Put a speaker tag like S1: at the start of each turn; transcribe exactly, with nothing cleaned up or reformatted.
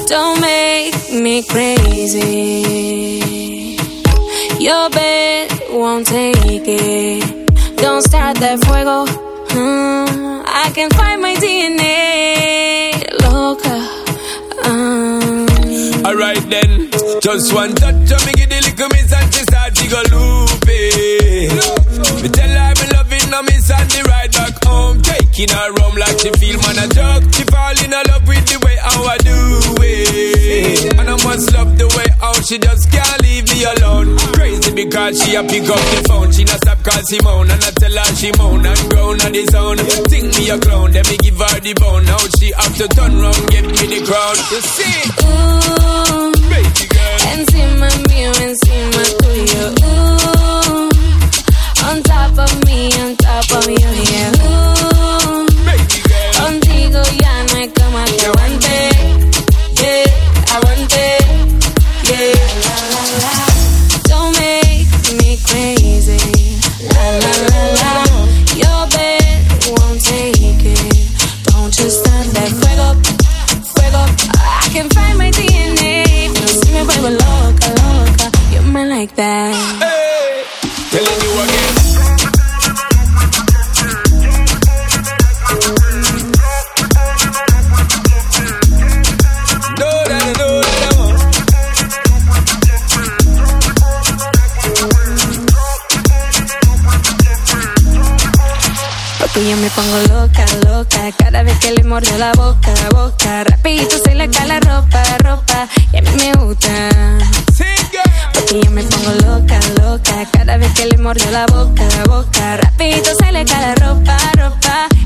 S1: Don't make me crazy. Your bed won't take it. Don't start that fuego. Mm, I can find my D N A. Loca. Um.
S2: Alright then. Just one touch of me, give the little miss and she start to go loopy. Me tell her me loving her miss and the ride back home. Taking her home like she feel man a joke. She fall in love with the way how I do it. And I must love the way how she just can't leave me alone. Crazy because she a pick up the phone. She not stop call Simone. And I tell her she moan and groan on the zone. Think me a clown, then me give her the bone. Now she have to turn round, give me the crown. You see?
S1: Ooh,
S2: baby girl.
S1: Encima mío, encima tuyo. Ooh, on top of me, on top of you, yeah. Ooh,
S2: baby girl.
S1: Contigo ya no hay cama que aguante. Yeah, aguante. Yeah, la la la. Don't make me crazy. La la la la. Your bed won't take it. Don't just stand that fuego, fuego. I can find my D N A. See me baby loca, loca. You're mine like that.
S2: Hey, telling you again. No, that, no, that, no.
S1: Porque yo me pongo loca, loca. Cada vez que le mordo la boca, boca. Rapidito se le cae la ropa, ropa. Y a mí me gusta. Porque yo me pongo loca, loca. Cada vez que le mordo la boca, boca. Rapidito se le cae la ropa, ropa.